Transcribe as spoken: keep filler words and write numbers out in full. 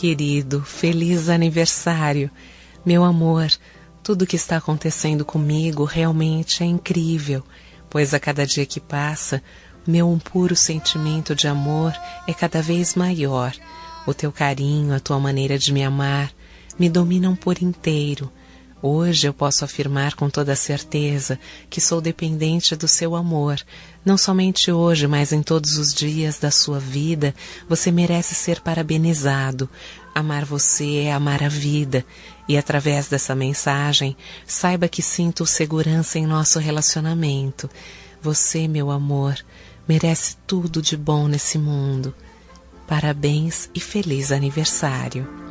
querido, feliz aniversário. Meu amor, tudo que está acontecendo comigo realmente é incrível, pois a cada dia que passa, meu puro sentimento de amor é cada vez maior. O teu carinho, a tua maneira de me amar, me dominam por inteiro. Hoje eu posso afirmar com toda certeza que sou dependente do seu amor. Não somente hoje, mas em todos os dias da sua vida, você merece ser parabenizado. Amar você é amar a vida. E através dessa mensagem, saiba que sinto segurança em nosso relacionamento. Você, meu amor, merece tudo de bom nesse mundo. Parabéns e feliz aniversário.